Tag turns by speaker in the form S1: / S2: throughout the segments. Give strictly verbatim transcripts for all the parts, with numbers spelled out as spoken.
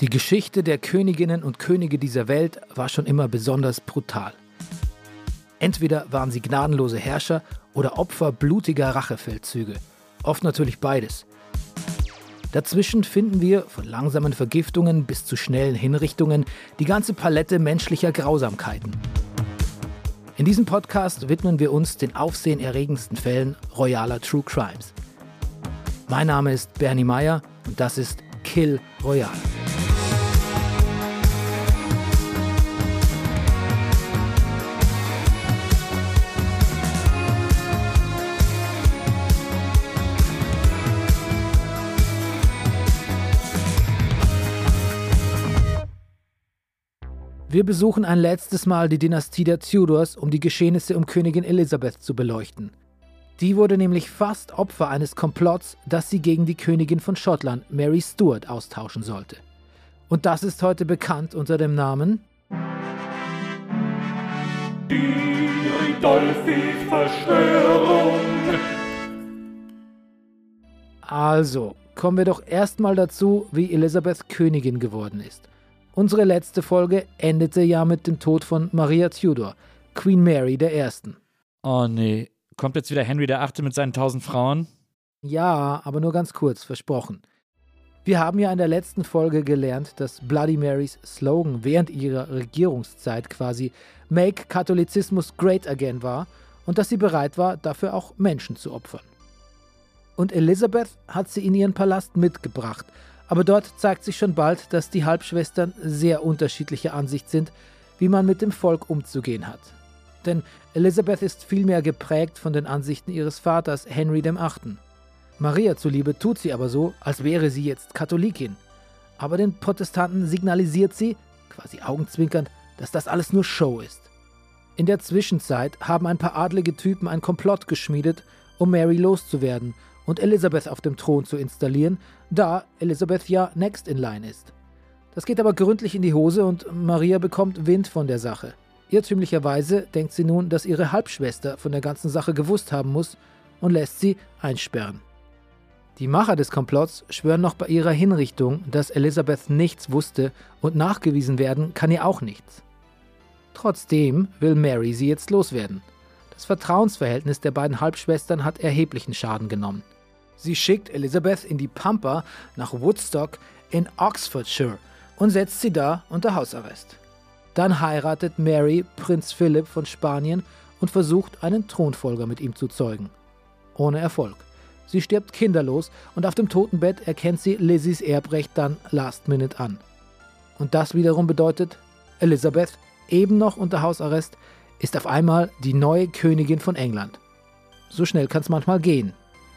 S1: Die Geschichte der Königinnen und Könige dieser Welt war schon immer besonders brutal. Entweder waren sie gnadenlose Herrscher oder Opfer blutiger Rachefeldzüge. Oft natürlich beides. Dazwischen finden wir, von langsamen Vergiftungen bis zu schnellen Hinrichtungen, die ganze Palette menschlicher Grausamkeiten. In diesem Podcast widmen wir uns den aufsehenerregendsten Fällen royaler True Crimes. Mein Name ist Bernie Meyer und das ist Kill Royale. Wir besuchen ein letztes Mal die Dynastie der Tudors, um die Geschehnisse um Königin Elisabeth zu beleuchten. Die wurde nämlich fast Opfer eines Komplotts, das sie gegen die Königin von Schottland, Mary Stuart, austauschen sollte. Und das ist heute bekannt unter dem Namen
S2: Die Ridolfi-Verschwörung.
S1: Also, kommen wir doch erstmal dazu, wie Elisabeth Königin geworden ist. Unsere letzte Folge endete ja mit dem Tod von Maria Tudor, Queen Mary der Ersten.
S3: Oh nee, kommt jetzt wieder Henry der Achte mit seinen tausend Frauen?
S1: Ja, aber nur ganz kurz, versprochen. Wir haben ja in der letzten Folge gelernt, dass Bloody Marys Slogan während ihrer Regierungszeit quasi Make Katholizismus Great Again war und dass sie bereit war, dafür auch Menschen zu opfern. Und Elisabeth hat sie in ihren Palast mitgebracht. Aber dort zeigt sich schon bald, dass die Halbschwestern sehr unterschiedlicher Ansicht sind, wie man mit dem Volk umzugehen hat. Denn Elisabeth ist vielmehr geprägt von den Ansichten ihres Vaters Henry der Achte. Maria zuliebe tut sie aber so, als wäre sie jetzt Katholikin. Aber den Protestanten signalisiert sie, quasi augenzwinkernd, dass das alles nur Show ist. In der Zwischenzeit haben ein paar adlige Typen ein Komplott geschmiedet, um Mary loszuwerden und Elisabeth auf dem Thron zu installieren, da Elisabeth ja next in line ist. Das geht aber gründlich in die Hose und Maria bekommt Wind von der Sache. Irrtümlicherweise denkt sie nun, dass ihre Halbschwester von der ganzen Sache gewusst haben muss und lässt sie einsperren. Die Macher des Komplotts schwören noch bei ihrer Hinrichtung, dass Elisabeth nichts wusste und nachgewiesen werden kann ihr auch nichts. Trotzdem will Mary sie jetzt loswerden. Das Vertrauensverhältnis der beiden Halbschwestern hat erheblichen Schaden genommen. Sie schickt Elisabeth in die Pampa nach Woodstock in Oxfordshire und setzt sie da unter Hausarrest. Dann heiratet Mary Prinz Philipp von Spanien und versucht, einen Thronfolger mit ihm zu zeugen. Ohne Erfolg. Sie stirbt kinderlos und auf dem Totenbett erkennt sie Lizzies Erbrecht dann last minute an. Und das wiederum bedeutet, Elisabeth, eben noch unter Hausarrest, ist auf einmal die neue Königin von England. So schnell kann es manchmal gehen.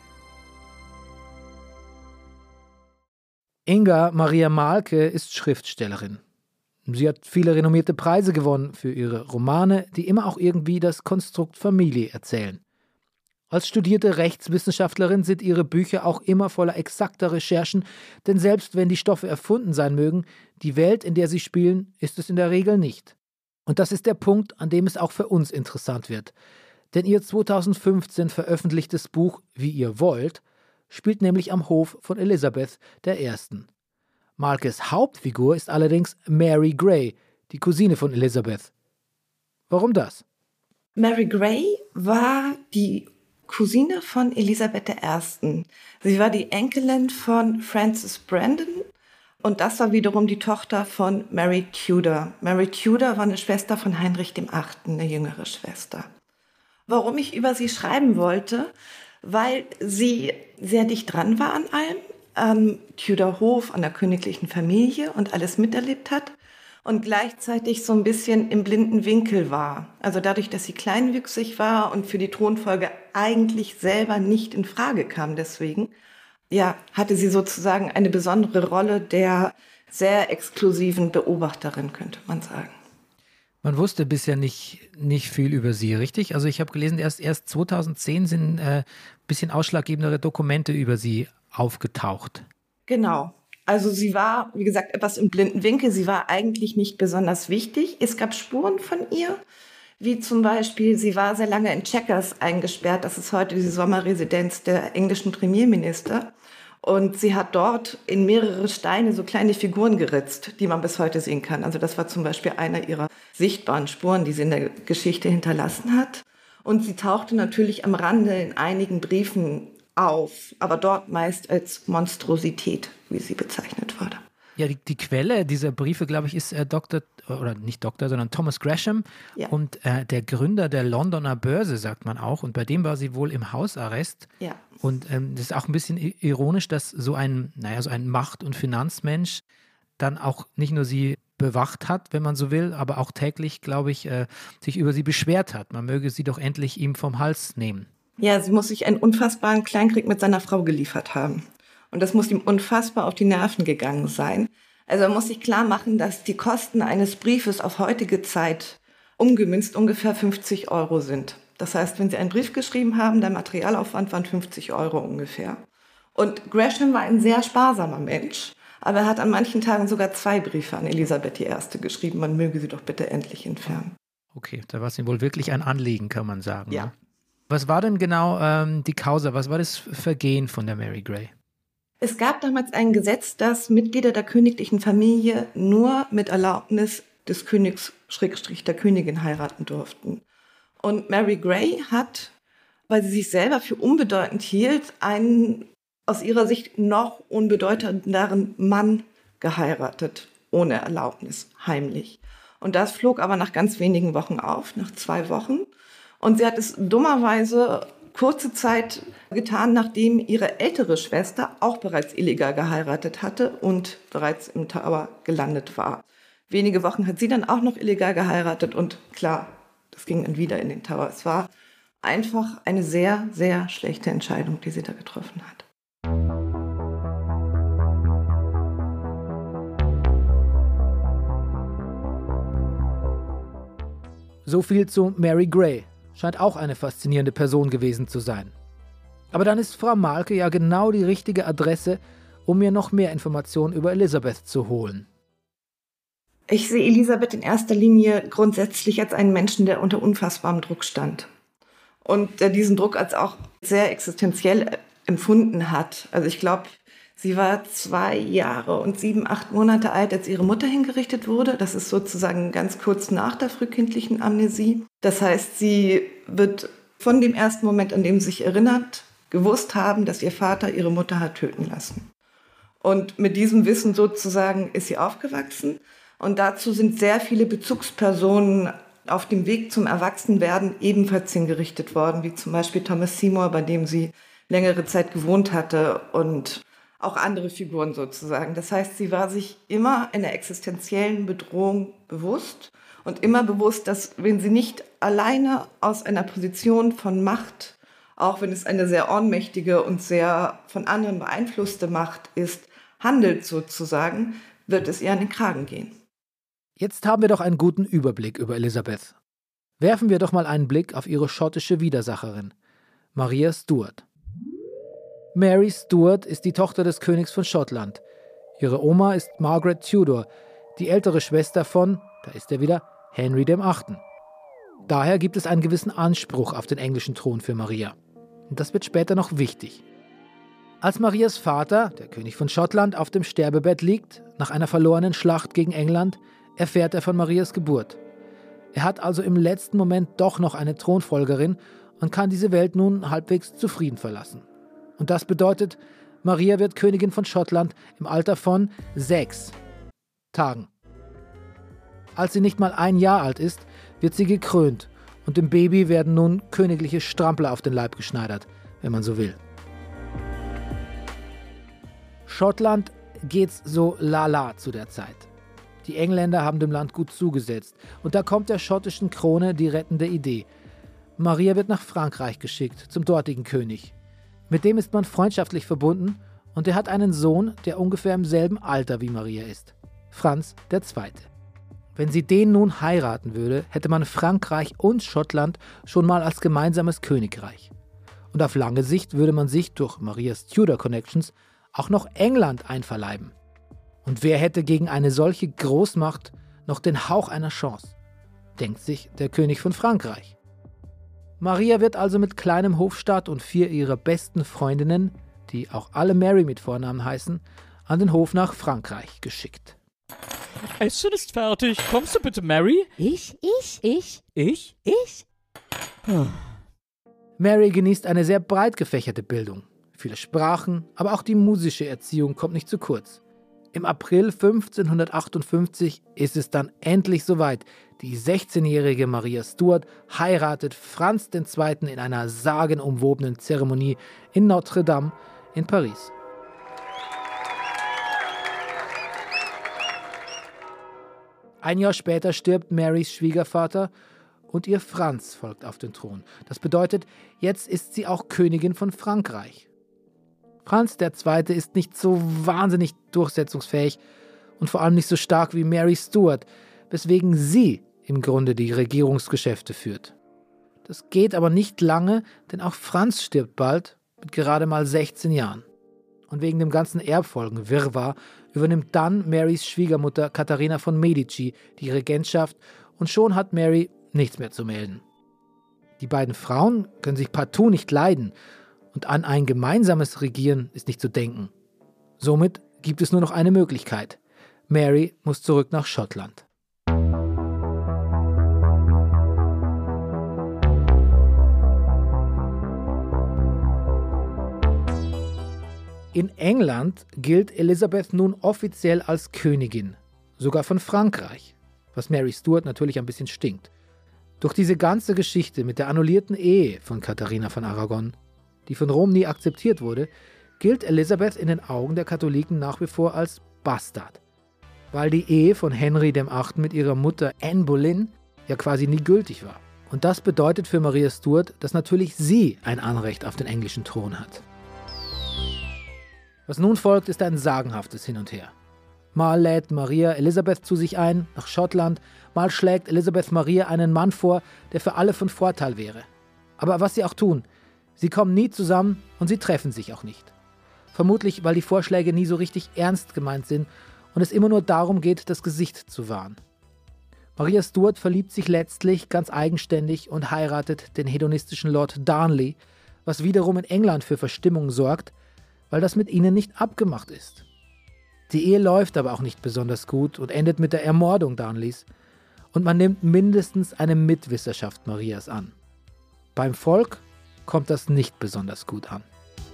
S1: Inga Maria Mahlke ist Schriftstellerin. Sie hat viele renommierte Preise gewonnen für ihre Romane, die immer auch irgendwie das Konstrukt Familie erzählen. Als studierte Rechtswissenschaftlerin sind ihre Bücher auch immer voller exakter Recherchen, denn selbst wenn die Stoffe erfunden sein mögen, die Welt, in der sie spielen, ist es in der Regel nicht. Und das ist der Punkt, an dem es auch für uns interessant wird. Denn ihr zweitausendfünfzehn veröffentlichtes Buch Wie ihr wollt spielt nämlich am Hof von Elisabeth der Ersten. Mahlkes Hauptfigur ist allerdings Mary Grey, die Cousine von Elisabeth. Warum das?
S4: Mary Grey war die Cousine von Elisabeth der Ersten. Sie war die Enkelin von Frances Brandon und das war wiederum die Tochter von Mary Tudor. Mary Tudor war eine Schwester von Heinrich dem Achten, eine jüngere Schwester. Warum ich über sie schreiben wollte? Weil sie sehr dicht dran war an allem, am Tudor-Hof, an der königlichen Familie und alles miterlebt hat und gleichzeitig so ein bisschen im blinden Winkel war. Also dadurch, dass sie kleinwüchsig war und für die Thronfolge eigentlich selber nicht in Frage kam deswegen, ja, hatte sie sozusagen eine besondere Rolle der sehr exklusiven Beobachterin, könnte man sagen.
S1: Man wusste bisher nicht, nicht viel über sie, richtig? Also ich habe gelesen, erst, erst zweitausendzehn sind ein äh, bisschen ausschlaggebendere Dokumente über sie aufgetaucht.
S4: Genau. Also sie war, wie gesagt, etwas im blinden Winkel. Sie war eigentlich nicht besonders wichtig. Es gab Spuren von ihr, wie zum Beispiel, sie war sehr lange in Chequers eingesperrt. Das ist heute die Sommerresidenz der englischen Premierminister. Und sie hat dort in mehrere Steine so kleine Figuren geritzt, die man bis heute sehen kann. Also das war zum Beispiel einer ihrer sichtbaren Spuren, die sie in der Geschichte hinterlassen hat. Und sie tauchte natürlich am Rande in einigen Briefen auf, aber dort meist als Monstrosität, wie sie bezeichnet wurde.
S1: Ja, die, die Quelle dieser Briefe, glaube ich, ist äh, Doktor, oder nicht Doktor, sondern Thomas Gresham
S4: Ja.
S1: und äh, der Gründer der Londoner Börse, sagt man auch. Und bei dem war sie wohl im Hausarrest.
S4: Ja.
S1: Und ähm, das ist auch ein bisschen i- ironisch, dass so ein, naja, so ein Macht- und Finanzmensch dann auch nicht nur sie bewacht hat, wenn man so will, aber auch täglich, glaube ich, äh, sich über sie beschwert hat. Man möge sie doch endlich ihm vom Hals nehmen.
S4: Ja, sie muss sich einen unfassbaren Kleinkrieg mit seiner Frau geliefert haben. Und das muss ihm unfassbar auf die Nerven gegangen sein. Also man muss sich klar machen, dass die Kosten eines Briefes auf heutige Zeit umgemünzt ungefähr fünfzig Euro sind. Das heißt, wenn Sie einen Brief geschrieben haben, der Materialaufwand waren fünfzig Euro ungefähr. Und Gresham war ein sehr sparsamer Mensch, aber er hat an manchen Tagen sogar zwei Briefe an Elisabeth die Erste geschrieben, man möge sie doch bitte endlich entfernen.
S1: Okay, da war es ihm wohl wirklich ein Anliegen, kann man sagen.
S4: Ja.
S1: Ne? Was war denn genau ähm, die Causa, was war das Vergehen von der Mary Grey?
S4: Es gab damals ein Gesetz, dass Mitglieder der königlichen Familie nur mit Erlaubnis des Königs Schrägstrich der Königin heiraten durften. Und Mary Grey hat, weil sie sich selber für unbedeutend hielt, einen aus ihrer Sicht noch unbedeutenderen Mann geheiratet, ohne Erlaubnis, heimlich. Und das flog aber nach ganz wenigen Wochen auf, nach zwei Wochen. Und sie hat es dummerweise kurze Zeit getan, nachdem ihre ältere Schwester auch bereits illegal geheiratet hatte und bereits im Tower gelandet war. Wenige Wochen hat sie dann auch noch illegal geheiratet und klar, das ging dann wieder in den Tower. Es war einfach eine sehr, sehr schlechte Entscheidung, die sie da getroffen hat.
S1: So viel zu Mary Grey. Scheint auch eine faszinierende Person gewesen zu sein. Aber dann ist Frau Malke ja genau die richtige Adresse, um mir noch mehr Informationen über Elisabeth zu holen.
S4: Ich sehe Elisabeth in erster Linie grundsätzlich als einen Menschen, der unter unfassbarem Druck stand. Und der diesen Druck als auch sehr existenziell empfunden hat. Also ich glaube, sie war zwei Jahre und sieben, acht Monate alt, als ihre Mutter hingerichtet wurde. Das ist sozusagen ganz kurz nach der frühkindlichen Amnesie. Das heißt, sie wird von dem ersten Moment, an dem sie sich erinnert, gewusst haben, dass ihr Vater ihre Mutter hat töten lassen. Und mit diesem Wissen sozusagen ist sie aufgewachsen. Und dazu sind sehr viele Bezugspersonen auf dem Weg zum Erwachsenwerden ebenfalls hingerichtet worden, wie zum Beispiel Thomas Seymour, bei dem sie längere Zeit gewohnt hatte, und auch andere Figuren sozusagen. Das heißt, sie war sich immer einer existenziellen Bedrohung bewusst und immer bewusst, dass wenn sie nicht alleine aus einer Position von Macht, auch wenn es eine sehr ohnmächtige und sehr von anderen beeinflusste Macht ist, handelt sozusagen, wird es ihr an den Kragen gehen.
S1: Jetzt haben wir doch einen guten Überblick über Elisabeth. Werfen wir doch mal einen Blick auf ihre schottische Widersacherin, Maria Stuart. Mary Stuart ist die Tochter des Königs von Schottland. Ihre Oma ist Margaret Tudor, die ältere Schwester von, da ist er wieder, Henry der Achte. Daher gibt es einen gewissen Anspruch auf den englischen Thron für Maria. Und das wird später noch wichtig. Als Marias Vater, der König von Schottland, auf dem Sterbebett liegt, nach einer verlorenen Schlacht gegen England, erfährt er von Marias Geburt. Er hat also im letzten Moment doch noch eine Thronfolgerin und kann diese Welt nun halbwegs zufrieden verlassen. Und das bedeutet, Maria wird Königin von Schottland im Alter von sechs Tagen. Als sie nicht mal ein Jahr alt ist, wird sie gekrönt und dem Baby werden nun königliche Strampler auf den Leib geschneidert, wenn man so will. Schottland geht's so lala zu der Zeit. Die Engländer haben dem Land gut zugesetzt und da kommt der schottischen Krone die rettende Idee. Maria wird nach Frankreich geschickt, zum dortigen König. Mit dem ist man freundschaftlich verbunden und er hat einen Sohn, der ungefähr im selben Alter wie Maria ist. Franz der Zweite. Wenn sie den nun heiraten würde, hätte man Frankreich und Schottland schon mal als gemeinsames Königreich. Und auf lange Sicht würde man sich durch Marias Tudor Connections auch noch England einverleiben. Und wer hätte gegen eine solche Großmacht noch den Hauch einer Chance? Denkt sich der König von Frankreich. Maria wird also mit kleinem Hofstaat und vier ihrer besten Freundinnen, die auch alle Mary mit Vornamen heißen, an den Hof nach Frankreich geschickt.
S3: Essen ist fertig. Kommst du bitte, Mary?
S2: Ich, ich, ich,
S3: Ich?
S2: ich.
S1: Mary genießt eine sehr breit gefächerte Bildung. Viele Sprachen, aber auch die musische Erziehung kommt nicht zu kurz. Im April fünfzehnhundertachtundfünfzig ist es dann endlich soweit. Die sechzehnjährige Maria Stuart heiratet Franz der Zweite in einer sagenumwobenen Zeremonie in Notre Dame in Paris. Ein Jahr später stirbt Marys Schwiegervater und ihr Franz folgt auf den Thron. Das bedeutet, jetzt ist sie auch Königin von Frankreich. Franz der Zweite ist nicht so wahnsinnig durchsetzungsfähig und vor allem nicht so stark wie Mary Stuart, weswegen sie im Grunde die Regierungsgeschäfte führt. Das geht aber nicht lange, denn auch Franz stirbt bald mit gerade mal sechzehn Jahren. Und wegen dem ganzen Erbfolgenwirrwarr übernimmt dann Marys Schwiegermutter Katharina von Medici die Regentschaft und schon hat Mary nichts mehr zu melden. Die beiden Frauen können sich partout nicht leiden und an ein gemeinsames Regieren ist nicht zu denken. Somit gibt es nur noch eine Möglichkeit. Mary muss zurück nach Schottland. In England gilt Elisabeth nun offiziell als Königin, sogar von Frankreich, was Mary Stuart natürlich ein bisschen stinkt. Durch diese ganze Geschichte mit der annullierten Ehe von Katharina von Aragon, die von Rom nie akzeptiert wurde, gilt Elisabeth in den Augen der Katholiken nach wie vor als Bastard, weil die Ehe von Henry der Achte mit ihrer Mutter Anne Boleyn ja quasi nie gültig war. Und das bedeutet für Maria Stuart, dass natürlich sie ein Anrecht auf den englischen Thron hat. Was nun folgt, ist ein sagenhaftes Hin und Her. Mal lädt Maria Elisabeth zu sich ein, nach Schottland, mal schlägt Elisabeth Maria einen Mann vor, der für alle von Vorteil wäre. Aber was sie auch tun, sie kommen nie zusammen und sie treffen sich auch nicht. Vermutlich, weil die Vorschläge nie so richtig ernst gemeint sind und es immer nur darum geht, das Gesicht zu wahren. Maria Stuart verliebt sich letztlich ganz eigenständig und heiratet den hedonistischen Lord Darnley, was wiederum in England für Verstimmung sorgt, weil das mit ihnen nicht abgemacht ist. Die Ehe läuft aber auch nicht besonders gut und endet mit der Ermordung Darnleys und man nimmt mindestens eine Mitwisserschaft Marias an. Beim Volk kommt das nicht besonders gut an.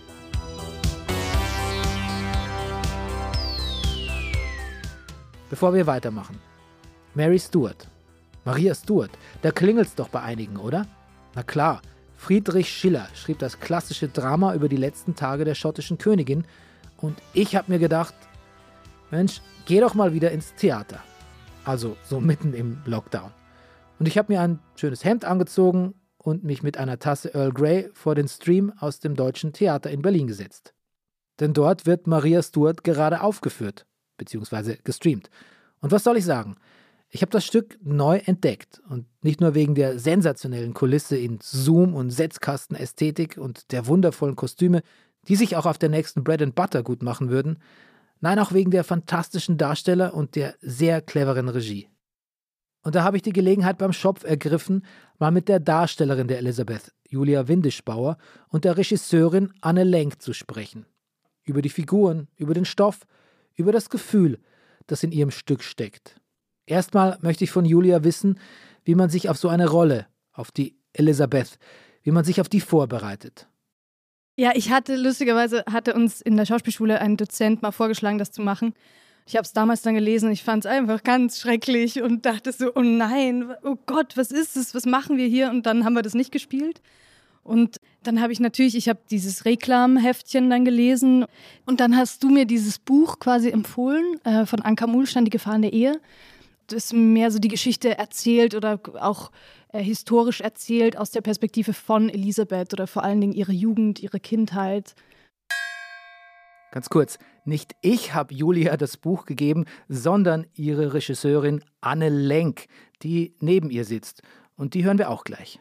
S1: Bevor wir weitermachen, Mary Stuart, Maria Stuart, da klingelt's doch bei einigen, oder? Na klar, Friedrich Schiller schrieb das klassische Drama über die letzten Tage der schottischen Königin und ich habe mir gedacht, Mensch, geh doch mal wieder ins Theater. Also so mitten im Lockdown. Und ich habe mir ein schönes Hemd angezogen und mich mit einer Tasse Earl Grey vor den Stream aus dem Deutschen Theater in Berlin gesetzt. Denn dort wird Maria Stuart gerade aufgeführt, beziehungsweise gestreamt. Und was soll ich sagen? Ich habe das Stück neu entdeckt und nicht nur wegen der sensationellen Kulisse in Zoom- und Setzkastenästhetik und der wundervollen Kostüme, die sich auch auf der nächsten Bread and Butter gut machen würden, nein, auch wegen der fantastischen Darsteller und der sehr cleveren Regie. Und da habe ich die Gelegenheit beim Schopf ergriffen, mal mit der Darstellerin der Elisabeth, Julia Windischbauer, und der Regisseurin Anne Lenk zu sprechen. Über die Figuren, über den Stoff, über das Gefühl, das in ihrem Stück steckt. Erstmal möchte ich von Julia wissen, wie man sich auf so eine Rolle, auf die Elisabeth, wie man sich auf die vorbereitet.
S5: Ja, ich hatte, lustigerweise hatte uns in der Schauspielschule ein Dozent mal vorgeschlagen, das zu machen. Ich habe es damals dann gelesen und ich fand es einfach ganz schrecklich und dachte so, oh nein, oh Gott, was ist das, was machen wir hier? Und dann haben wir das nicht gespielt. Und dann habe ich natürlich, ich habe dieses Reklamheftchen dann gelesen und dann hast du mir dieses Buch quasi empfohlen, äh, von Anka Muhlstein, Die Gefahren der Ehe. Das mehr so die Geschichte erzählt oder auch äh, historisch erzählt aus der Perspektive von Elisabeth oder vor allen Dingen ihre Jugend, ihre Kindheit.
S1: Ganz kurz, nicht ich habe Julia das Buch gegeben, sondern ihre Regisseurin Anne Lenk, die neben ihr sitzt. Und die hören wir auch gleich.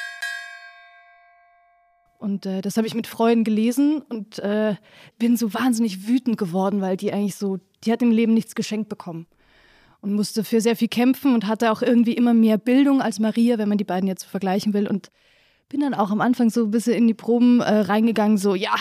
S5: Und äh, das habe ich mit Freuden gelesen und äh, bin so wahnsinnig wütend geworden, weil die eigentlich so, die hat im Leben nichts geschenkt bekommen. Und musste für sehr viel kämpfen und hatte auch irgendwie immer mehr Bildung als Maria, wenn man die beiden jetzt vergleichen will. Und bin dann auch am Anfang so ein bisschen in die Proben äh, reingegangen, so ja,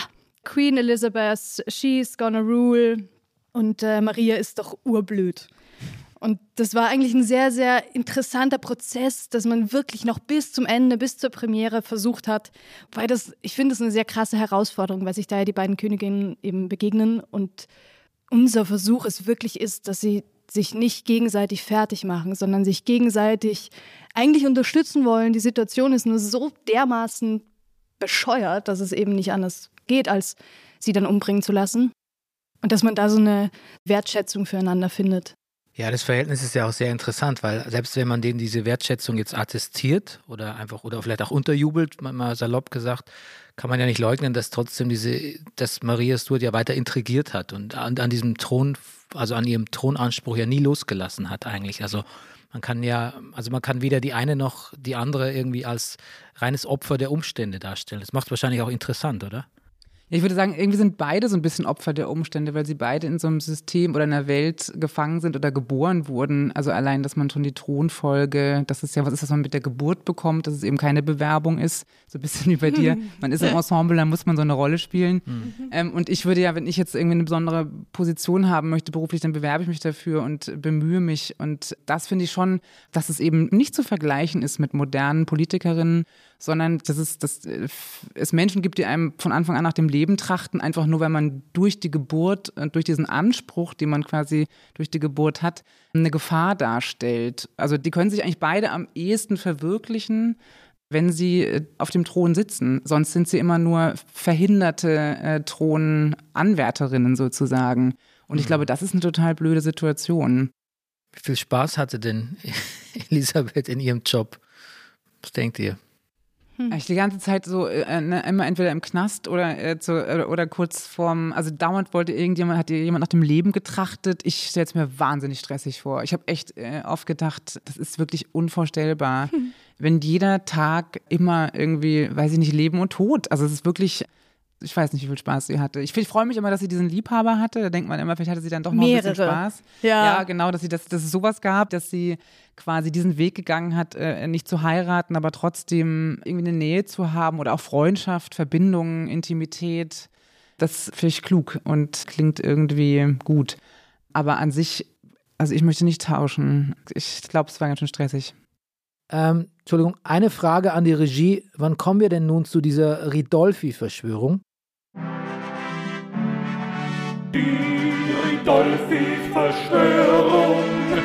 S5: Queen Elizabeth, she's gonna rule. Und äh, Maria ist doch urblöd. Und das war eigentlich ein sehr, sehr interessanter Prozess, dass man wirklich noch bis zum Ende, bis zur Premiere versucht hat. Weil das, ich finde, das ist eine sehr krasse Herausforderung, weil sich da ja die beiden Königinnen eben begegnen. Und unser Versuch es wirklich ist, dass sie sich nicht gegenseitig fertig machen, sondern sich gegenseitig eigentlich unterstützen wollen. Die Situation ist nur so dermaßen bescheuert, dass es eben nicht anders geht, als sie dann umbringen zu lassen. Und dass man da so eine Wertschätzung füreinander findet.
S1: Ja, das Verhältnis ist ja auch sehr interessant, weil selbst wenn man denen diese Wertschätzung jetzt attestiert oder einfach oder vielleicht auch unterjubelt, mal salopp gesagt, kann man ja nicht leugnen, dass trotzdem diese, dass Maria Stuart ja weiter intrigiert hat und an, an diesem Thron, also an ihrem Thronanspruch ja nie losgelassen hat eigentlich. Also man kann ja, also man kann weder die eine noch die andere irgendwie als reines Opfer der Umstände darstellen. Das macht es wahrscheinlich auch interessant, oder?
S2: Ich würde sagen, irgendwie sind beide so ein bisschen Opfer der Umstände, weil sie beide in so einem System oder in einer Welt gefangen sind oder geboren wurden. Also allein, dass man schon die Thronfolge, das ist ja, was ist, was man mit der Geburt bekommt, dass es eben keine Bewerbung ist, so ein bisschen wie bei dir. Man ist im Ensemble, dann muss man so eine Rolle spielen. Mhm. Ähm, und ich würde ja, wenn ich jetzt irgendwie eine besondere Position haben möchte beruflich, dann bewerbe ich mich dafür und bemühe mich. Und das finde ich schon, dass es eben nicht zu vergleichen ist mit modernen Politikerinnen, sondern dass es, dass es Menschen gibt, die einem von Anfang an nach dem Leben trachten, einfach nur, weil man durch die Geburt und durch diesen Anspruch, den man quasi durch die Geburt hat, eine Gefahr darstellt. Also die können sich eigentlich beide am ehesten verwirklichen, wenn sie auf dem Thron sitzen. Sonst sind sie immer nur verhinderte äh, Thronanwärterinnen sozusagen. Und ich glaube, das ist eine total blöde Situation.
S1: Wie viel Spaß hatte denn Elisabeth in ihrem Job? Was denkt ihr?
S2: Hm. Ich die ganze Zeit so äh, ne, immer entweder im Knast oder, äh, zu, oder, oder kurz vorm, also dauernd wollte irgendjemand, hat jemand nach dem Leben getrachtet. Ich stelle es mir wahnsinnig stressig vor. Ich habe echt äh, oft gedacht, das ist wirklich unvorstellbar, hm. wenn jeder Tag immer irgendwie, weiß ich nicht, Leben und Tod. Also es ist wirklich, ich weiß nicht, wie viel Spaß sie hatte. Ich, ich freue mich immer, dass sie diesen Liebhaber hatte. Da denkt man immer, vielleicht hatte sie dann doch noch Mehrere. ein bisschen Spaß.
S5: Ja,
S2: ja genau, dass, sie, dass, dass es sowas gab, dass sie quasi diesen Weg gegangen hat, äh, nicht zu heiraten, aber trotzdem irgendwie eine Nähe zu haben oder auch Freundschaft, Verbindung, Intimität. Das finde ich klug und klingt irgendwie gut. Aber an sich, also ich möchte nicht tauschen. Ich glaube, es war ganz schön stressig.
S1: Ähm, Entschuldigung, eine Frage an die Regie. Wann kommen wir denn nun zu dieser Ridolfi-Verschwörung?
S6: Die Ridolfi-Verschwörung.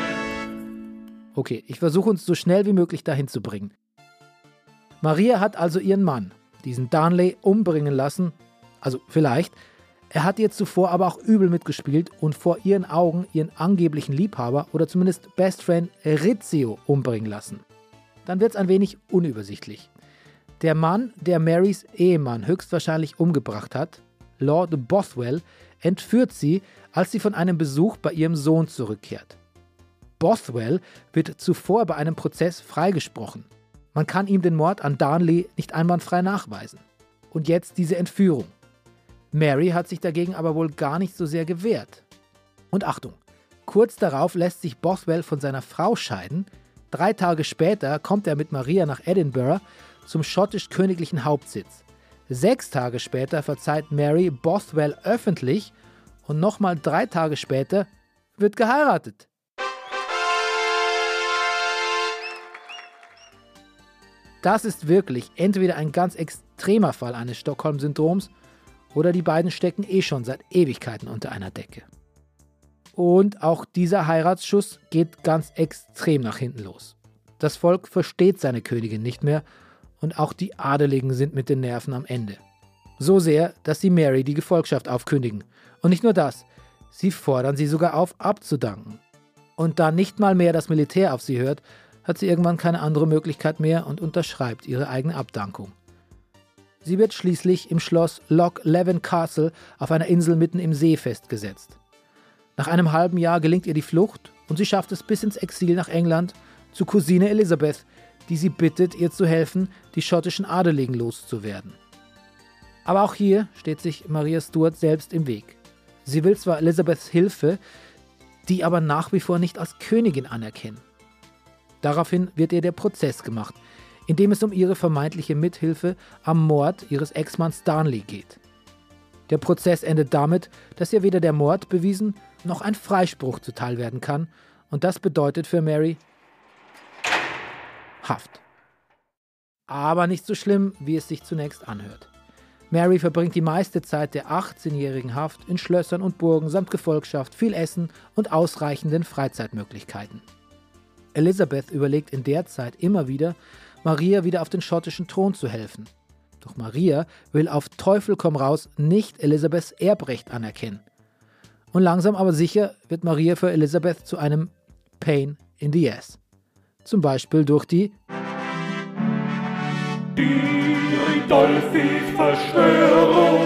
S1: Okay, ich versuche uns so schnell wie möglich dahin zu bringen. Maria hat also ihren Mann, diesen Darnley, umbringen lassen. Also vielleicht. Er hat ihr zuvor aber auch übel mitgespielt und vor ihren Augen ihren angeblichen Liebhaber oder zumindest Best Friend Rizzio umbringen lassen. Dann wird es ein wenig unübersichtlich. Der Mann, der Marys Ehemann höchstwahrscheinlich umgebracht hat, Lord Bothwell, entführt sie, als sie von einem Besuch bei ihrem Sohn zurückkehrt. Bothwell wird zuvor bei einem Prozess freigesprochen. Man kann ihm den Mord an Darnley nicht einwandfrei nachweisen. Und jetzt diese Entführung. Mary hat sich dagegen aber wohl gar nicht so sehr gewehrt. Und Achtung, kurz darauf lässt sich Bothwell von seiner Frau scheiden. Drei Tage später kommt er mit Maria nach Edinburgh zum schottisch-königlichen Hauptsitz. Sechs Tage später verzeiht Mary Bothwell öffentlich und nochmal drei Tage später wird geheiratet. Das ist wirklich entweder ein ganz extremer Fall eines Stockholm-Syndroms oder die beiden stecken eh schon seit Ewigkeiten unter einer Decke. Und auch dieser Heiratsschuss geht ganz extrem nach hinten los. Das Volk versteht seine Königin nicht mehr und auch die Adeligen sind mit den Nerven am Ende. So sehr, dass sie Mary die Gefolgschaft aufkündigen. Und nicht nur das, sie fordern sie sogar auf, abzudanken. Und da nicht mal mehr das Militär auf sie hört, hat sie irgendwann keine andere Möglichkeit mehr und unterschreibt ihre eigene Abdankung. Sie wird schließlich im Schloss Loch Leven Castle auf einer Insel mitten im See festgesetzt. Nach einem halben Jahr gelingt ihr die Flucht und sie schafft es bis ins Exil nach England zu Cousine Elizabeth, die sie bittet, ihr zu helfen, die schottischen Adeligen loszuwerden. Aber auch hier steht sich Maria Stuart selbst im Weg. Sie will zwar Elizabeths Hilfe, die aber nach wie vor nicht als Königin anerkennen. Daraufhin wird ihr der Prozess gemacht, in dem es um ihre vermeintliche Mithilfe am Mord ihres Ex-Manns Darnley geht. Der Prozess endet damit, dass ihr weder der Mord bewiesen noch ein Freispruch zuteil werden kann. Und das bedeutet für Mary Haft. Aber nicht so schlimm, wie es sich zunächst anhört. Mary verbringt die meiste Zeit der achtzehnjährigen Haft in Schlössern und Burgen samt Gefolgschaft, viel Essen und ausreichenden Freizeitmöglichkeiten. Elizabeth überlegt in der Zeit immer wieder, Maria wieder auf den schottischen Thron zu helfen. Doch Maria will auf Teufel komm raus nicht Elizabeths Erbrecht anerkennen. Und langsam aber sicher wird Maria für Elizabeth zu einem Pain in the Ass. Zum Beispiel durch die
S6: Die Ridolfi-Verschwörung.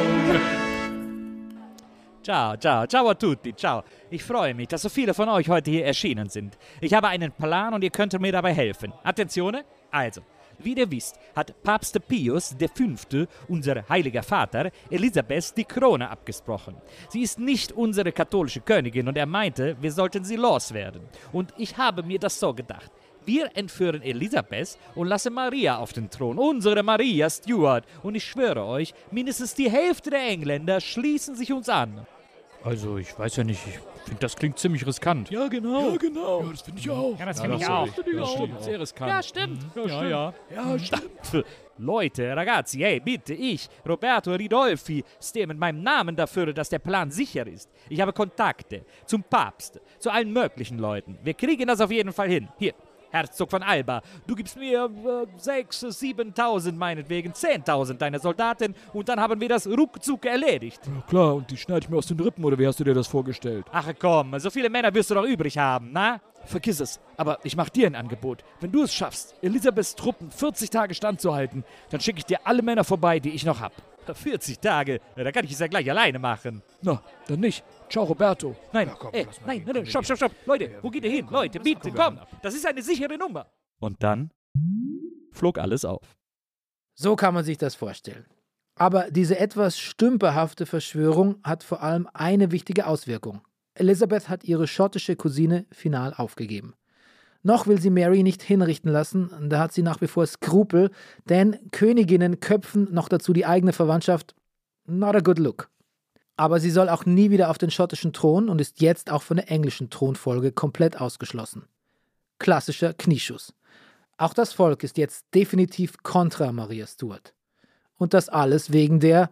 S3: Ciao, ciao, ciao a tutti, ciao. Ich freue mich, dass so viele von euch heute hier erschienen sind. Ich habe einen Plan und ihr könnt mir dabei helfen. Attenzione, also. Wie ihr wisst, hat Papst Pius der Fünfte, unser heiliger Vater, Elisabeth die Krone abgesprochen. Sie ist nicht unsere katholische Königin und er meinte, wir sollten sie loswerden. Und ich habe mir das so gedacht. Wir entführen Elisabeth und lassen Maria auf den Thron, unsere Maria Stuart. Und ich schwöre euch, mindestens die Hälfte der Engländer schließen sich uns an.
S7: Also, ich weiß ja nicht, ich finde, das klingt ziemlich riskant.
S3: Ja, genau.
S7: Ja, genau. Ja, das finde ich auch.
S3: Ja, das
S7: ja,
S3: finde ich auch.
S7: Das ja, stimmt, sehr riskant.
S3: Ja, stimmt.
S7: Ja, ja, ja. Ja, stimmt.
S3: Leute, ragazzi, hey, bitte, ich, Roberto Ridolfi, stehe mit meinem Namen dafür, dass der Plan sicher ist. Ich habe Kontakte zum Papst, zu allen möglichen Leuten. Wir kriegen das auf jeden Fall hin. Hier. Herzog von Alba, du gibst mir äh, sechs, siebentausend meinetwegen, zehntausend deiner Soldaten und dann haben wir das ruckzuck erledigt.
S7: Ja, klar, und die schneide ich mir aus den Rippen, oder wie hast du dir das vorgestellt?
S3: Ach komm, so viele Männer wirst du doch übrig haben, na?
S7: Vergiss es, aber ich mach dir ein Angebot. Wenn du es schaffst, Elisabeths Truppen vierzig Tage standzuhalten, dann schicke ich dir alle Männer vorbei, die ich noch hab.
S3: vierzig Tage? Da kann ich es ja gleich alleine machen.
S7: Na, dann nicht. Ciao, Roberto.
S3: Nein,
S7: ja, komm,
S3: ey, nein, nein, nein, stopp, stopp, stopp. Leute, wo geht ihr hin? Leute, bitte, komm. Das ist eine sichere Nummer. Und dann flog alles auf.
S1: So kann man sich das vorstellen. Aber diese etwas stümperhafte Verschwörung hat vor allem eine wichtige Auswirkung. Elizabeth hat ihre schottische Cousine final aufgegeben. Noch will sie Mary nicht hinrichten lassen, da hat sie nach wie vor Skrupel, denn Königinnen köpfen, noch dazu die eigene Verwandtschaft, not a good look. Aber sie soll auch nie wieder auf den schottischen Thron und ist jetzt auch von der englischen Thronfolge komplett ausgeschlossen. Klassischer Knieschuss. Auch das Volk ist jetzt definitiv kontra Maria Stuart. Und das alles wegen der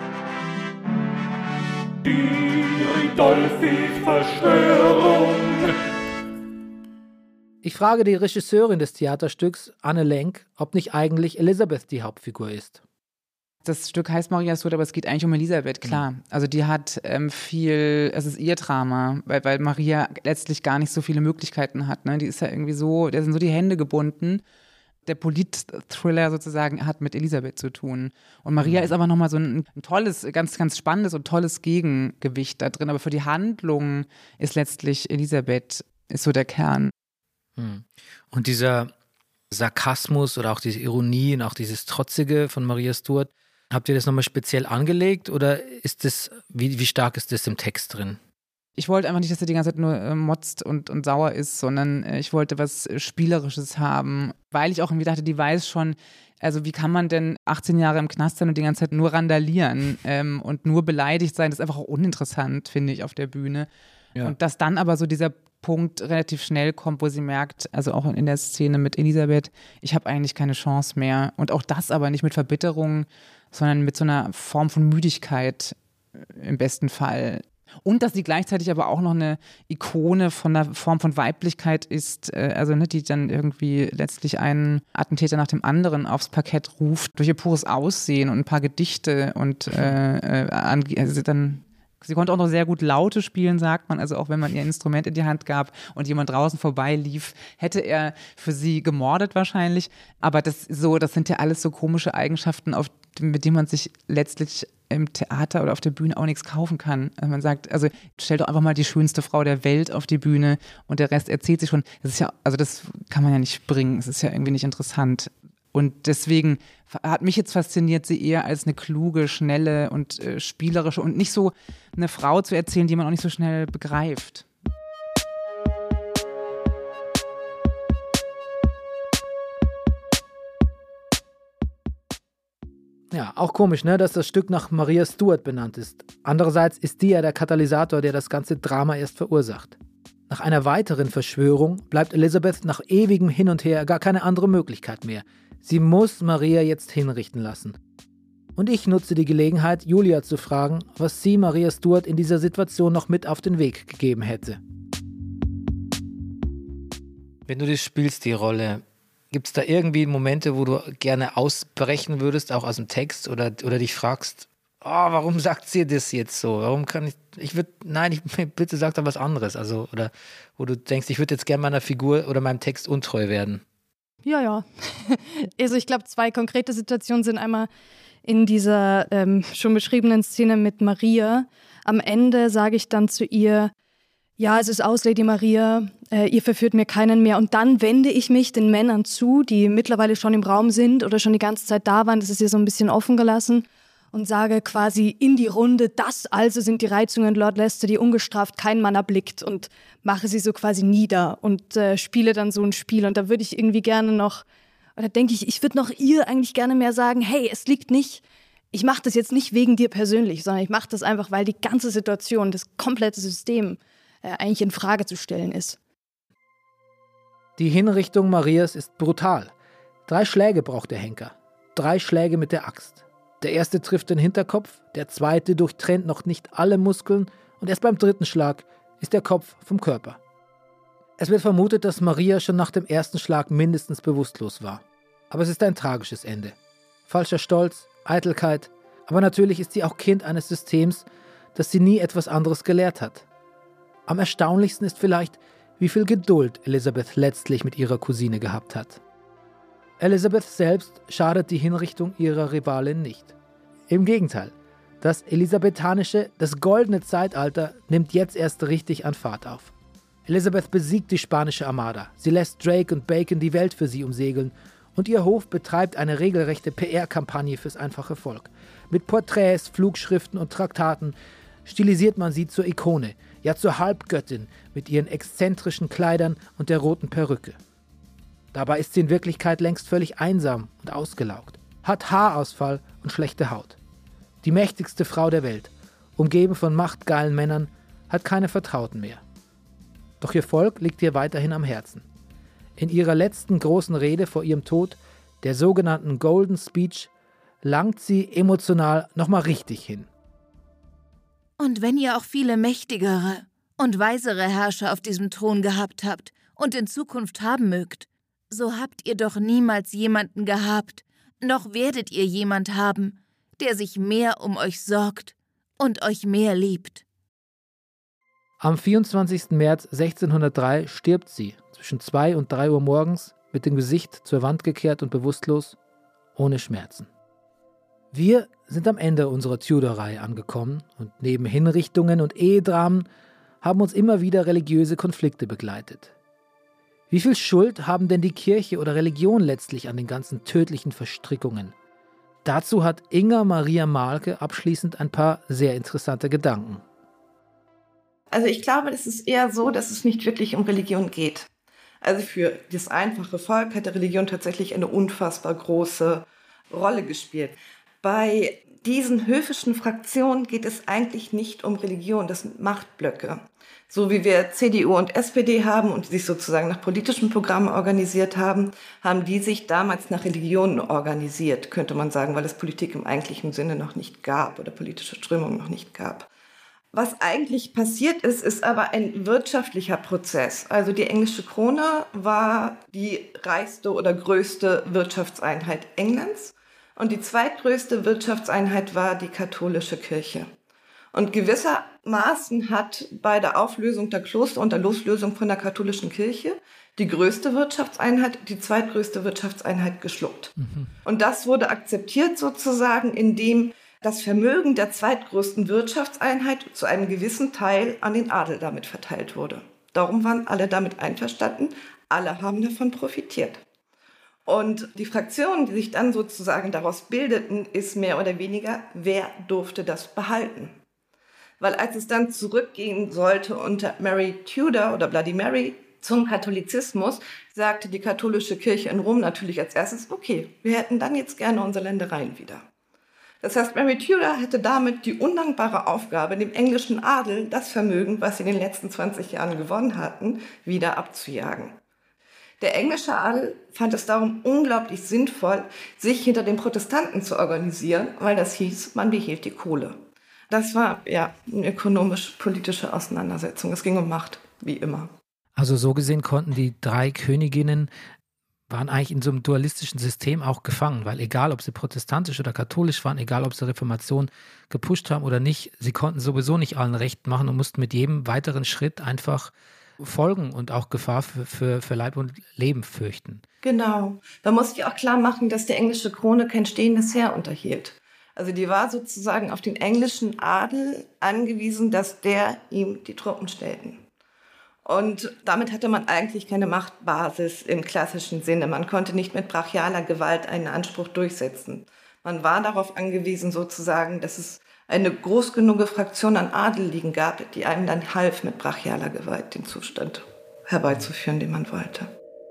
S6: Die Ridolfi-Verschwörung.
S1: Ich frage die Regisseurin des Theaterstücks, Anne Lenk, ob nicht eigentlich Elizabeth die Hauptfigur ist.
S2: Das Stück heißt Maria Stuart, aber es geht eigentlich um Elisabeth, klar. Also die hat ähm, viel, es ist ihr Drama, weil, weil Maria letztlich gar nicht so viele Möglichkeiten hat. Ne? Die ist ja irgendwie so, der sind so die Hände gebunden. Der Polit-Thriller sozusagen hat mit Elisabeth zu tun. Und Maria mhm. ist aber nochmal so ein, ein tolles, ganz, ganz spannendes und tolles Gegengewicht da drin. Aber für die Handlung ist letztlich Elisabeth ist so der Kern.
S1: Mhm. Und dieser Sarkasmus oder auch diese Ironie und auch dieses Trotzige von Maria Stuart, habt ihr das nochmal speziell angelegt oder ist das, wie, wie stark ist das im Text drin?
S2: Ich wollte einfach nicht, dass er die ganze Zeit nur äh, motzt und, und sauer ist, sondern äh, ich wollte was Spielerisches haben, weil ich auch irgendwie dachte, die weiß schon, also wie kann man denn achtzehn Jahre im Knast sein und die ganze Zeit nur randalieren ähm, und nur beleidigt sein, das ist einfach auch uninteressant, finde ich, auf der Bühne. Ja. Und dass dann aber so dieser Punkt relativ schnell kommt, wo sie merkt, also auch in der Szene mit Elisabeth, ich habe eigentlich keine Chance mehr. Und auch das aber nicht mit Verbitterung, sondern mit so einer Form von Müdigkeit im besten Fall. Und dass sie gleichzeitig aber auch noch eine Ikone von einer Form von Weiblichkeit ist, also ne, die dann irgendwie letztlich einen Attentäter nach dem anderen aufs Parkett ruft, durch ihr pures Aussehen und ein paar Gedichte und äh, äh, also dann sie konnte auch noch sehr gut Laute spielen, sagt man. Also auch wenn man ihr ein Instrument in die Hand gab und jemand draußen vorbeilief, hätte er für sie gemordet wahrscheinlich. Aber das so, das sind ja alles so komische Eigenschaften, auf, mit denen man sich letztlich im Theater oder auf der Bühne auch nichts kaufen kann. Also man sagt, also stell doch einfach mal die schönste Frau der Welt auf die Bühne und der Rest erzählt sich schon. Das ist ja, also das kann man ja nicht bringen. Es ist ja irgendwie nicht interessant. Und deswegen hat mich jetzt fasziniert, sie eher als eine kluge, schnelle und äh, spielerische und nicht so eine Frau zu erzählen, die man auch nicht so schnell begreift.
S1: Ja, auch komisch, ne, dass das Stück nach Maria Stuart benannt ist. Andererseits ist die ja der Katalysator, der das ganze Drama erst verursacht. Nach einer weiteren Verschwörung bleibt Elizabeth nach ewigem Hin und Her gar keine andere Möglichkeit mehr. Sie muss Maria jetzt hinrichten lassen. Und ich nutze die Gelegenheit, Julia zu fragen, was sie Maria Stuart in dieser Situation noch mit auf den Weg gegeben hätte. Wenn du das spielst, die Rolle, gibt es da irgendwie Momente, wo du gerne ausbrechen würdest, auch aus dem Text, oder, oder dich fragst, oh, warum sagt sie das jetzt so? Warum kann ich, ich würde, nein, ich, bitte sag doch was anderes. Also, oder wo du denkst, ich würde jetzt gerne meiner Figur oder meinem Text untreu werden.
S5: Ja, ja. Also ich glaube, zwei konkrete Situationen sind einmal in dieser ähm, schon beschriebenen Szene mit Maria. Am Ende sage ich dann zu ihr, ja, es ist aus, Lady Maria, äh, ihr verführt mir keinen mehr. Und dann wende ich mich den Männern zu, die mittlerweile schon im Raum sind oder schon die ganze Zeit da waren. Das ist ihr so ein bisschen offen gelassen. Und sage quasi in die Runde, das also sind die Reizungen Lord Leicester, die ungestraft kein Mann erblickt, und mache sie so quasi nieder und äh, spiele dann so ein Spiel. Und da würde ich irgendwie gerne noch, oder denke ich, ich würde noch ihr eigentlich gerne mehr sagen, hey, es liegt nicht, ich mache das jetzt nicht wegen dir persönlich, sondern ich mache das einfach, weil die ganze Situation, das komplette System äh, eigentlich in Frage zu stellen ist.
S1: Die Hinrichtung Marias ist brutal. Drei Schläge braucht der Henker. Drei Schläge mit der Axt. Der erste trifft den Hinterkopf, der zweite durchtrennt noch nicht alle Muskeln und erst beim dritten Schlag ist der Kopf vom Körper. Es wird vermutet, dass Maria schon nach dem ersten Schlag mindestens bewusstlos war. Aber es ist ein tragisches Ende. Falscher Stolz, Eitelkeit, aber natürlich ist sie auch Kind eines Systems, das sie nie etwas anderes gelehrt hat. Am erstaunlichsten ist vielleicht, wie viel Geduld Elizabeth letztlich mit ihrer Cousine gehabt hat. Elizabeth selbst schadet die Hinrichtung ihrer Rivalin nicht. Im Gegenteil, das elisabethanische, das goldene Zeitalter nimmt jetzt erst richtig an Fahrt auf. Elizabeth besiegt die spanische Armada, sie lässt Drake und Bacon die Welt für sie umsegeln und ihr Hof betreibt eine regelrechte P R-Kampagne fürs einfache Volk. Mit Porträts, Flugschriften und Traktaten stilisiert man sie zur Ikone, ja zur Halbgöttin mit ihren exzentrischen Kleidern und der roten Perücke. Dabei ist sie in Wirklichkeit längst völlig einsam und ausgelaugt, hat Haarausfall und schlechte Haut. Die mächtigste Frau der Welt, umgeben von machtgeilen Männern, hat keine Vertrauten mehr. Doch ihr Volk liegt ihr weiterhin am Herzen. In ihrer letzten großen Rede vor ihrem Tod, der sogenannten Golden Speech, langt sie emotional nochmal richtig hin.
S8: Und wenn ihr auch viele mächtigere und weisere Herrscher auf diesem Thron gehabt habt und in Zukunft haben mögt, so habt ihr doch niemals jemanden gehabt, noch werdet ihr jemand haben, der sich mehr um euch sorgt und euch mehr liebt.
S1: Am vierundzwanzigsten März sechzehnhundertdrei stirbt sie zwischen zwei und drei Uhr morgens mit dem Gesicht zur Wand gekehrt und bewusstlos, ohne Schmerzen. Wir sind am Ende unserer Tudor-Reihe angekommen und neben Hinrichtungen und Ehedramen haben uns immer wieder religiöse Konflikte begleitet. Wie viel Schuld haben denn die Kirche oder Religion letztlich an den ganzen tödlichen Verstrickungen? Dazu hat Inger Maria Mahlke abschließend ein paar sehr interessante Gedanken.
S4: Also ich glaube, es ist eher so, dass es nicht wirklich um Religion geht. Also für das einfache Volk hat die Religion tatsächlich eine unfassbar große Rolle gespielt. Bei diesen höfischen Fraktionen geht es eigentlich nicht um Religion, das sind Machtblöcke. So wie wir C D U und S P D haben und die sich sozusagen nach politischen Programmen organisiert haben, haben die sich damals nach Religionen organisiert, könnte man sagen, weil es Politik im eigentlichen Sinne noch nicht gab oder politische Strömungen noch nicht gab. Was eigentlich passiert ist, ist aber ein wirtschaftlicher Prozess. Also die englische Krone war die reichste oder größte Wirtschaftseinheit Englands und die zweitgrößte Wirtschaftseinheit war die katholische Kirche. Und gewissermaßen hat bei der Auflösung der Kloster und der Loslösung von der katholischen Kirche die größte Wirtschaftseinheit, die zweitgrößte Wirtschaftseinheit geschluckt. Mhm. Und das wurde akzeptiert sozusagen, indem das Vermögen der zweitgrößten Wirtschaftseinheit zu einem gewissen Teil an den Adel damit verteilt wurde. Darum waren alle damit einverstanden, alle haben davon profitiert. Und die Fraktionen, die sich dann sozusagen daraus bildeten, ist mehr oder weniger, wer durfte das behalten? Weil als es dann zurückgehen sollte unter Mary Tudor oder Bloody Mary zum Katholizismus, sagte die katholische Kirche in Rom natürlich als erstes, okay, wir hätten dann jetzt gerne unsere Ländereien wieder. Das heißt, Mary Tudor hatte damit die undankbare Aufgabe, dem englischen Adel das Vermögen, was sie in den letzten zwanzig Jahren gewonnen hatten, wieder abzujagen. Der englische Adel fand es darum unglaublich sinnvoll, sich hinter den Protestanten zu organisieren, weil das hieß, man behielt die Kohle. Das war ja eine ökonomisch-politische Auseinandersetzung. Es ging um Macht, wie immer.
S1: Also so gesehen konnten die drei Königinnen, waren eigentlich in so einem dualistischen System auch gefangen, weil egal, ob sie protestantisch oder katholisch waren, egal, ob sie Reformation gepusht haben oder nicht, sie konnten sowieso nicht allen recht machen und mussten mit jedem weiteren Schritt einfach Folgen und auch Gefahr für, für, für Leib und Leben fürchten.
S4: Genau. Man muss sich auch klar machen, dass die englische Krone kein stehendes Heer unterhielt. Also die war sozusagen auf den englischen Adel angewiesen, dass der ihm die Truppen stellten. Und damit hatte man eigentlich keine Machtbasis im klassischen Sinne. Man konnte nicht mit brachialer Gewalt einen Anspruch durchsetzen. Man war darauf angewiesen, sozusagen, dass es eine groß genug Fraktion an Adeligen gab, die einem dann half, mit brachialer Gewalt den Zustand herbeizuführen, den man wollte.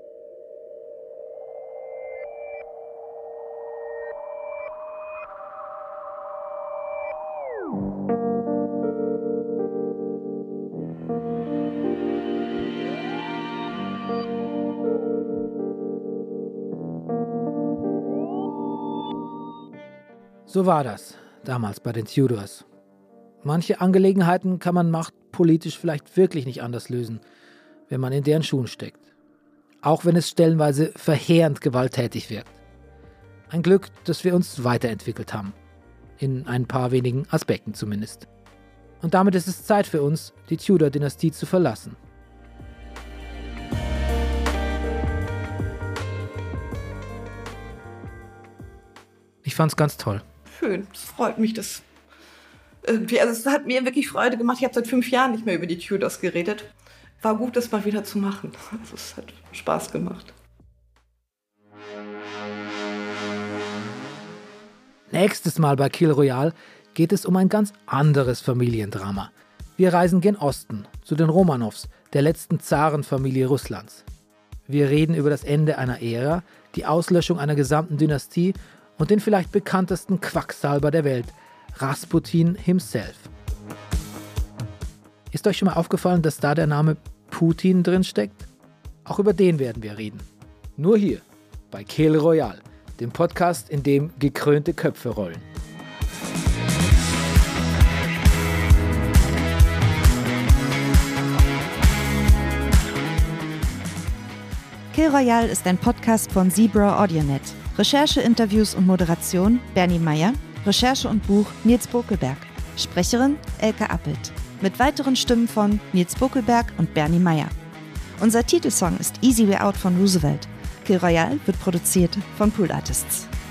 S1: So war das damals bei den Tudors. Manche Angelegenheiten kann man machtpolitisch vielleicht wirklich nicht anders lösen, wenn man in deren Schuhen steckt. Auch wenn es stellenweise verheerend gewalttätig wirkt. Ein Glück, dass wir uns weiterentwickelt haben. In ein paar wenigen Aspekten zumindest. Und damit ist es Zeit für uns, die Tudor-Dynastie zu verlassen. Ich fand's ganz toll.
S4: Schön, es freut mich, dass irgendwie, also es hat mir wirklich Freude gemacht. Ich habe seit fünf Jahren nicht mehr über die Tudors geredet. War gut, das mal wieder zu machen. Also es hat Spaß gemacht.
S1: Nächstes Mal bei Kill Royale geht es um ein ganz anderes Familiendrama. Wir reisen gen Osten, zu den Romanows, der letzten Zarenfamilie Russlands. Wir reden über das Ende einer Ära, die Auslöschung einer gesamten Dynastie und den vielleicht bekanntesten Quacksalber der Welt, Rasputin himself. Ist euch schon mal aufgefallen, dass da der Name Putin drin steckt? Auch über den werden wir reden. Nur hier, bei Kill Royale, dem Podcast, in dem gekrönte Köpfe rollen.
S9: Kill Royale ist ein Podcast von Zebra AudioNet. Recherche, Interviews und Moderation Bernie Meyer. Recherche und Buch Nils Bokelberg. Sprecherin Elke Appelt. Mit weiteren Stimmen von Nils Bokelberg und Bernie Meyer. Unser Titelsong ist Easy Way Out von Roosevelt. Kill Royale wird produziert von Pool Artists.